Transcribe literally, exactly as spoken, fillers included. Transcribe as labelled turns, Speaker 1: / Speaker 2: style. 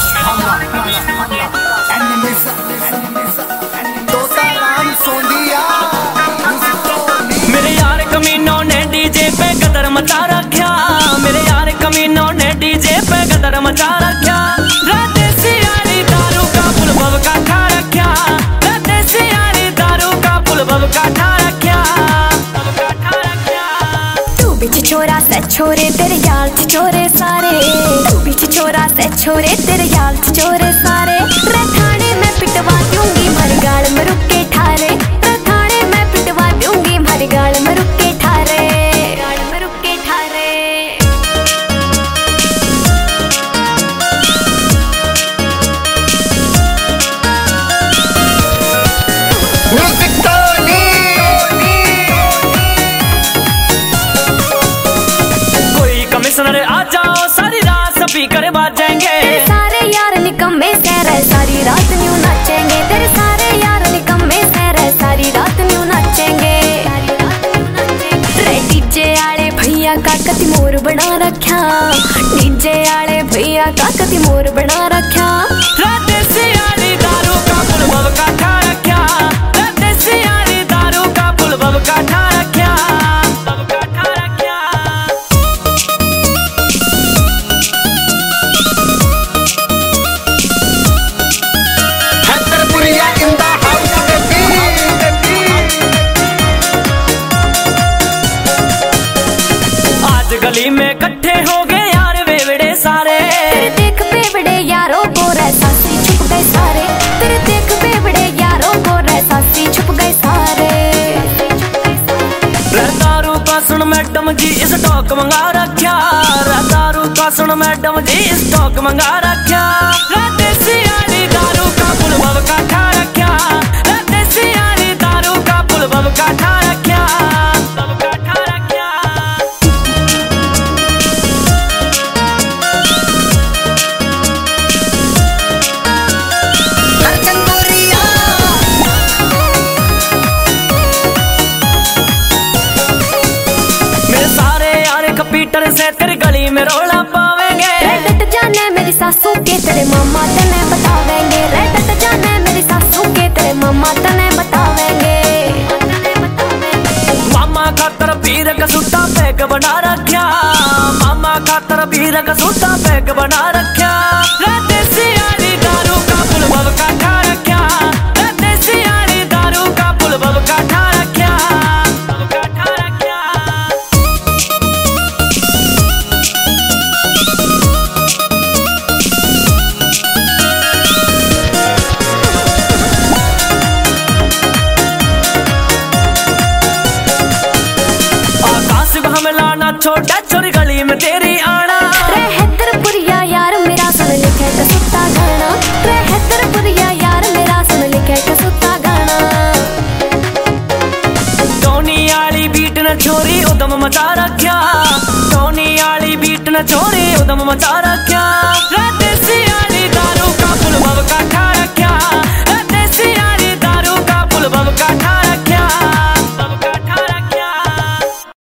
Speaker 1: मेरे यार कमीनों ने डीजे पे कदर मचा रखा, मेरे यार कमीनों ने डीजे पे कदर मचा रखा। देसी यारी दारू का पुल भव का खा रखा, देसी यारी दारू का पुल भव का खा रखा।
Speaker 2: तू बिच छोरा से छोरे तेरे यार च छोरे सारे, तू बिच छोरा से छोरे तेरे यार च छोरे सारे। रे थाने में पिटवा दूंगी भर गाल में रुक के ठारे, रे थाने में पिटवा दूंगी भर गाल में रुक के ठारे, गाल में रुक के ठारे।
Speaker 1: कोई कमिश्नर आ जाओ सारी रात स्पीकर बाजेंगे,
Speaker 2: तेरे सारे यार निकम्मे से रह सारी रात न्यू नाचेंगे, तेरे सारे यार निकम्मे से रह सारी रात न्यू नाचेंगे। रे डीजे आले भैया का कति मोर बना रखा, डीजे आले भैया का कति मोर बना रखा।
Speaker 1: देसी यारी दारू का पुल भव का खा रखा, देसी यारी दारू का पुल भव का खा रखा, भव का खा रखा। आज गली में इकट्ठे हो गए यार बेवड़े सारे,
Speaker 2: तेरे देख बेवड़े यारों को रे सासी छुप गए सारे, तेरे देख बेवड़े यारों को रे सासी छुप गए सारे।
Speaker 1: दारू का सुन मैडम जी स्टॉक मंगा रखा, दारू का सुन मैडम जी स्टॉक मंगा रखा। देसी यारी दारू का पुल भव का खा रखा, देसी यारी दारू का पुल भव का खा रखा, भव का खा रखा। मेरे सारे यार कंप्यूटर से तेरी गली में रोला पावेंगे,
Speaker 2: रे डट जाने मेरी सासू के तेरे मामा तने बतावेंगे, रे डट जाने मेरी सासू के तेरे मामा तने बतावेंगे।
Speaker 1: मामा खातर पीर का सूटा बैग बना रखा, मामा खातर पीर का सूटा बैग बना रखा। देसी यारी दारू का पुल भव का खा रखा, देसी यारी दारू का पुल भव का खा रखा, भव का खा रखा। आकाश हमला ना छोटा छोरी गली में तेरी